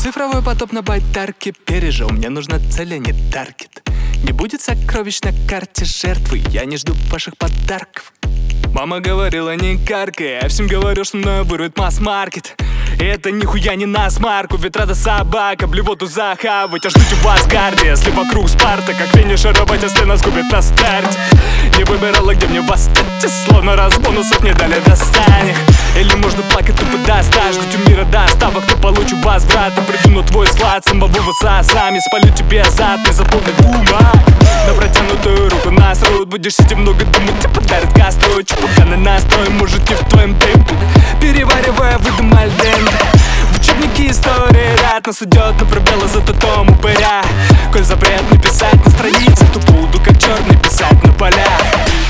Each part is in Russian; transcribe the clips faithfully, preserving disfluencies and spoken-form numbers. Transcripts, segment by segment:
Цифровой потоп на байдарке пережил. Мне нужна цель, а не таргет. Не будет сокровищ на карте жертвы. Я не жду ваших подарков. Мама говорила, не каркай. Я всем говорю, что мною вырвет масс-маркет. И это нихуя не на смарку. Ведь рада собака, блевоту захавать. А ждите вас гарди, если вокруг Спарта. Как финишировать, если нас губит на старте. Не выбирала, где мне восстать. Словно раз бонусов не дали достань. Или можно плакать тупо достать. Ждать у мира доставок, но получу возврата. Приду на твой склад, самого высосами. Спалю тебе зад, не заполни ума. На протянутую руку насрут. Будешь сидеть много думать, тебе подарят костру. Чупуганный настрой, может не в твоем темпе. Переваривая, выдам альденте. В учебнике истории ряд нас идет на пробелы за том упыря. Коль запрет написать на страницах, то буду как черный писать на полях.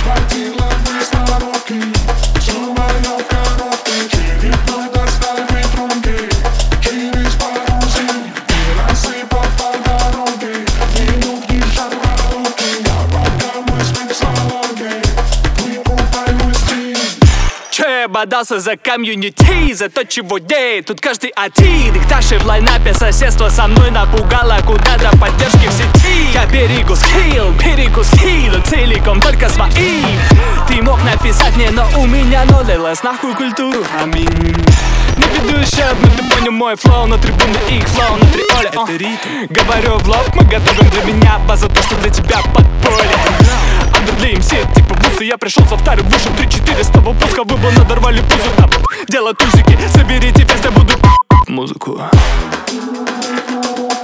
Я бодался за комьюнити, за то, чего ей тут каждый один. Их Таши в лайнапе, соседство со мной напугало. Куда-то поддержки в сети. Я берегу скилл, берегу скилл, целиком только своим. Ты мог написать мне, но у меня нулилась нахуй культуру. Аминь. Не веду счет, но ты понял мой флоу. На трибуны их флоу, на триоле это ритм. Говорю в лоб, мы готовим для меня базу, то, что для тебя подполье. Для эм си, типа бусы, я пришел со вторым вышел три-четыре с того пуска, выбыл, надорвали пузо. Там дело тузики, соберите весь, я буду музыку.